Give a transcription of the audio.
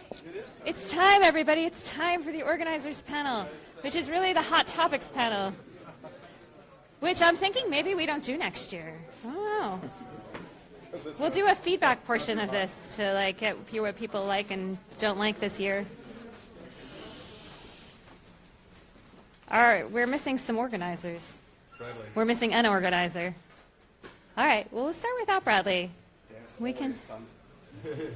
It's time, everybody. It's time for the organizers panel, which is really the hot topics panel, which I'm thinking maybe we don't do next year. I don't know. We'll do a feedback portion of this to hear what people like and don't like this year. All right, we're missing some organizers. Bradley. We're missing an organizer. All right, well, we'll start without Bradley. Damn, We can. son.